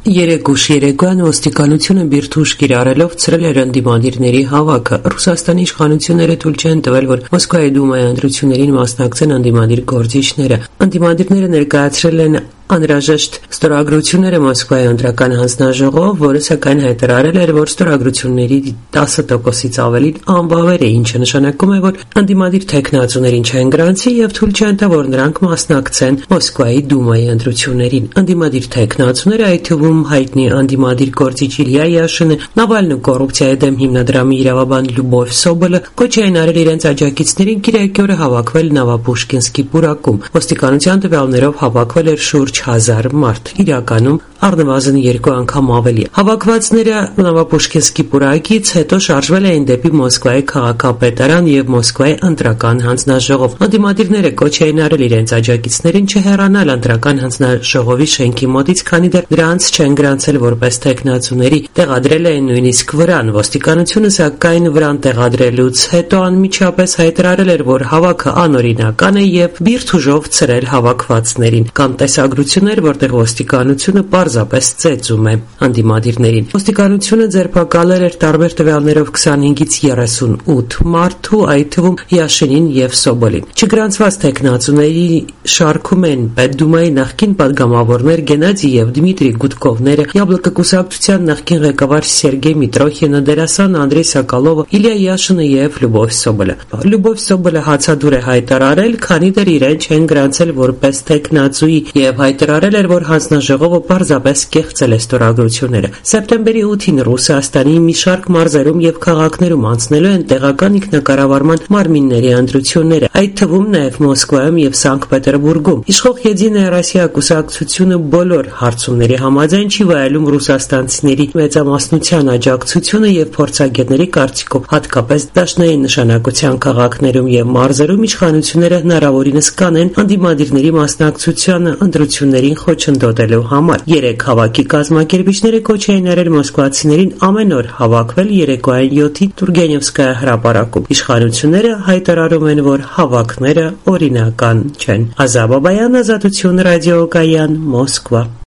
Երեկ ուշ երեկոյան ոստիկանությունը բիրտուշ կիրառելով ցրել էր ընդդիմադիրների հավաքը։ Ռուսաստանի իշխանությունները թույլ չեն տվել, որ Մոսկվայի դումայի ընտրություններին մասնակցեն ընդդիմադիր գործիչները։ Ընդդիմադիրները ներկայացրել են անհրաժեշտ ստորագրությունները Մոսկվայի ընտրական հանձնաժողով, որը սակայն հայտարարել էր, որ ստորագրությունների 10%-ից ավելին անբավեր է, ինչը նշանակում է, որ ընդդիմադիր թեկնածուներին չեն գրանցի եւ թույլ չեն տա, որ նրանք մասնակցեն Մոսկվայի դումայի ընտրություններին։ Ընդդիմադիր թեկնածուները, այդ թվում հայտնի ընդդիմադիր գործիչ Իլյա Յաշինը, Նավալնու կոռուպցիայի դեմ հիմնադրամի իրավաբան Լյուբով Սոբոլը կոչ էին արել իրենց աջակիցներին կիրակի օրը հավաքվել Նովոպուշկինսկի պուրակում։ Ոստիկանության տվյալներով հավաքվել էր շուրջ 1000 մարդ, իրականում առնվազն 2 անգամ ավելի։ Հավաքվածները Նովոպուշկինսկի պուրակից հետո շարժվել էին դեպի Մոսկվայի քաղաքապետարան եւ Մոսկվայի ընտրական հանձնաժողով։ Ընդդիմադիրները կոչ էին արել իրենց աջակիցներին չհեռանալ ընտրական հանձնաժողովի շենքի մոտից, քանի դեռ նրանց չեն գրանցել որպես թեկնածուների, տեղադրել էին նույնիսկ վրան։ Ոստիկանությունը սակայն վրան տեղադրելուց հետո անմիջապես հայտարարել էր, որ հավաքը անօրինական է եւ բիրտուժով ցրել հավաքվածներին։ Կան տեսագրություններ, որտեղ ոստիկանությունը պարզապես ծեծում է ընդդիմադիրներին։ Ոստիկանությունը ձերբակալել էր տարբեր տվյալներով 25-ից 38 մարդու, այդ թվում Յաշինին եւ Սոբոլին։ Չգրանցված թեկնածուների շարքում են Պետդումայի նախկին падգամավորներ Գենադի եւ Դմիտրի Գուդկովները, Յաբլոկը կուսակցության նախկին ղեկավար Սերգեյ Միտրոխյանը, դերասան Անդրեյ Սոկոլովը, Իլյա Յաշինը եւ Լյուբով Սոբոլը։ Լյուբով Սոբոլը հացադուր է հայտարարել, քանի դեռ իրեն չեն գրանցել որպես թեկնածուի եւ հայտարարել էր, որ հանձնաժողովը պարզապես կեղծել է ստորագրությունները։ Սեպտեմբերի 8-ին Ռուսաստանի մի շարք մարզերում եւ քաղաքներում անցնելու են տեղական ինքնակառավարման մարմինների ընտրությունները, այդ թվում նաեւ Մոսկվայում եւ Սանկտ Պետերբուրգում։ Իշխող Եդինայա Ռոսիա կուսակցությունը բոլոր հարցումների համաձայն չի վայելում ռուսաստանցիների մեծամասնության աջակցությունը եւ փորձագետների կարծիքով հատկապես դաշնային նշանակության քաղաքներում եւ մարզերում իշխանությունները հնարավորինս կանեն ընդդիմադիրների մասնակցությանը ընտրություններին խոչընդոտելու համար։ Երեք հավաքի կազմակերպիչները կոչ էին արել մոսկվացիներին ամեն օր հավաքվել երեկոյան 7-ի Տուրգենևսկայա հրապարակում։ Իշխանությունները հայտարարում են, որ հավաքները օրինական չեն։ Ազա Բաբայան, Ազատություն ռադիոկայան, Մոսկվա։